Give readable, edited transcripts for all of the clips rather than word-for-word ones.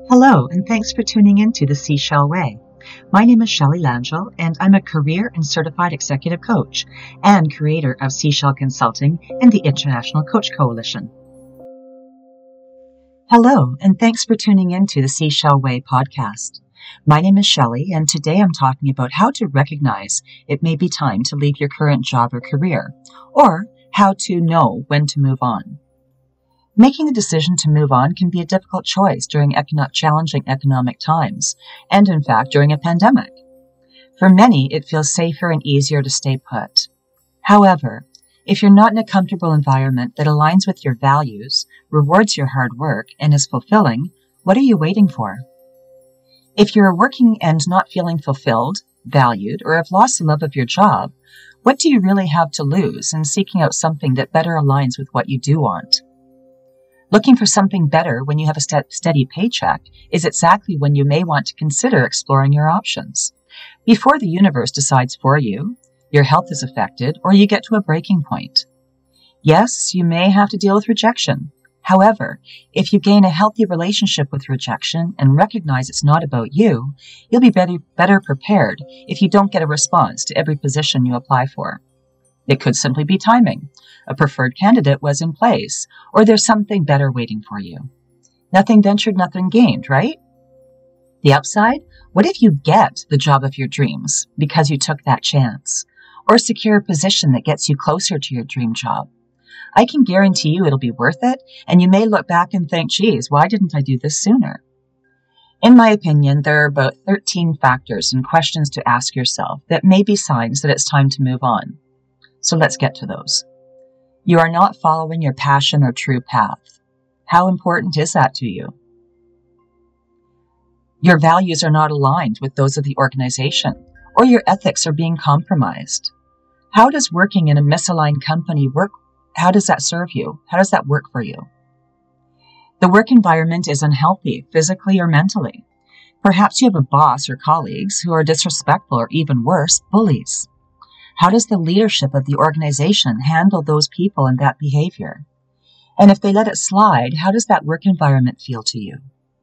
Hello, and thanks for tuning in to The Seashell Way. My name is Shelley Langell, and I'm a career and certified executive coach and creator of Seashell Consulting and the International Coach Coalition. Hello, and thanks for tuning in to The Seashell Way podcast. My name is Shelley, and today I'm talking about how to recognize it may be time to leave your current job or career, or how to know when to move on. Making the decision to move on can be a difficult choice during challenging economic times, and in fact during a pandemic. For many, it feels safer and easier to stay put. However, if you're not in a comfortable environment that aligns with your values, rewards your hard work, and is fulfilling, what are you waiting for? If you're working and not feeling fulfilled, valued, or have lost the love of your job, what do you really have to lose in seeking out something that better aligns with what you do want? Looking for something better when you have a steady paycheck is exactly when you may want to consider exploring your options. Before the universe decides for you, your health is affected, or you get to a breaking point. Yes, you may have to deal with rejection. However, if you gain a healthy relationship with rejection and recognize it's not about you, you'll be better prepared if you don't get a response to every position you apply for. It could simply be timing. A preferred candidate was in place, or there's something better waiting for you. Nothing ventured, nothing gained, right? The upside? What if you get the job of your dreams because you took that chance? Or secure a position that gets you closer to your dream job? I can guarantee you it'll be worth it, and you may look back and think, geez, why didn't I do this sooner? In my opinion, there are about 13 factors and questions to ask yourself that may be signs that it's time to move on. So let's get to those. You are not following your passion or true path. How important is that to you? Your values are not aligned with those of the organization, or your ethics are being compromised. How does working in a misaligned company work? How does that serve you? How does that work for you? The work environment is unhealthy, physically or mentally. Perhaps you have a boss or colleagues who are disrespectful or even worse, bullies. How does the leadership of the organization handle those people and that behavior? And if they let it slide, how does that work environment feel to you?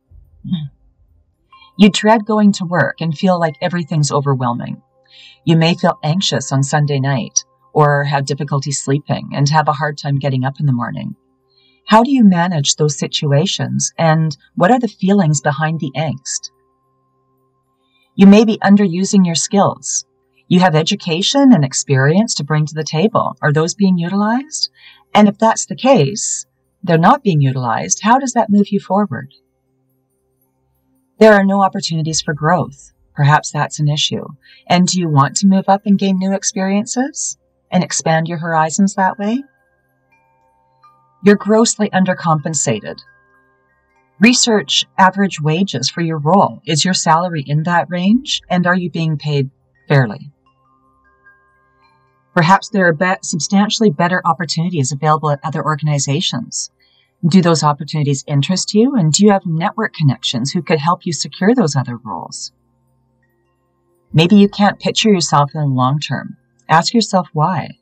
You dread going to work and feel like everything's overwhelming. You may feel anxious on Sunday night or have difficulty sleeping and have a hard time getting up in the morning. How do you manage those situations, and what are the feelings behind the angst? You may be underusing your skills. You have education and experience to bring to the table. Are those being utilized? And if that's the case, they're not being utilized, how does that move you forward? There are no opportunities for growth. Perhaps that's an issue. And do you want to move up and gain new experiences and expand your horizons that way? You're grossly undercompensated. Research average wages for your role. Is your salary in that range? And are you being paid fairly? Perhaps there are substantially better opportunities available at other organizations. Do those opportunities interest you? And do you have network connections who could help you secure those other roles? Maybe you can't picture yourself in the long term. Ask yourself why.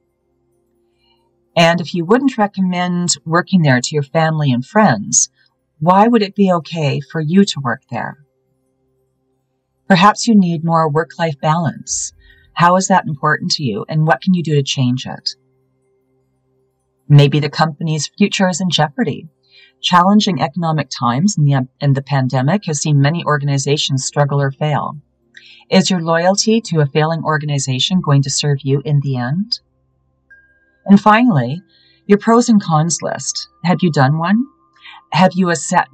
And if you wouldn't recommend working there to your family and friends, why would it be okay for you to work there? Perhaps you need more work-life balance. How is that important to you, and what can you do to change it? Maybe the company's future is in jeopardy. Challenging economic times and the pandemic has seen many organizations struggle or fail. Is your loyalty to a failing organization going to serve you in the end? And finally, your pros and cons list. Have you done one? Have you assessed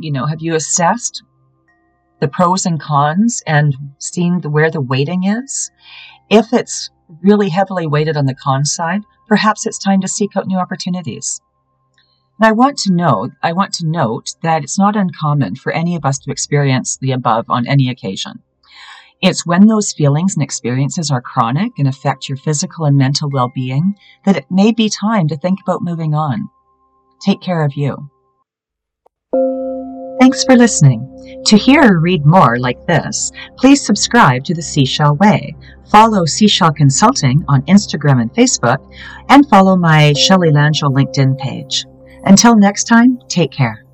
the pros and cons and seen where the weighting is? If it's really heavily weighted on the con side, perhaps it's time to seek out new opportunities. And I want to note that it's not uncommon for any of us to experience the above on any occasion. It's when those feelings and experiences are chronic and affect your physical and mental well-being that it may be time to think about moving on. Take care of you. Thanks for listening. To hear or read more like this, please subscribe to The Seashell Way, follow Seashell Consulting on Instagram and Facebook, and follow my Shelley Langell LinkedIn page. Until next time, take care.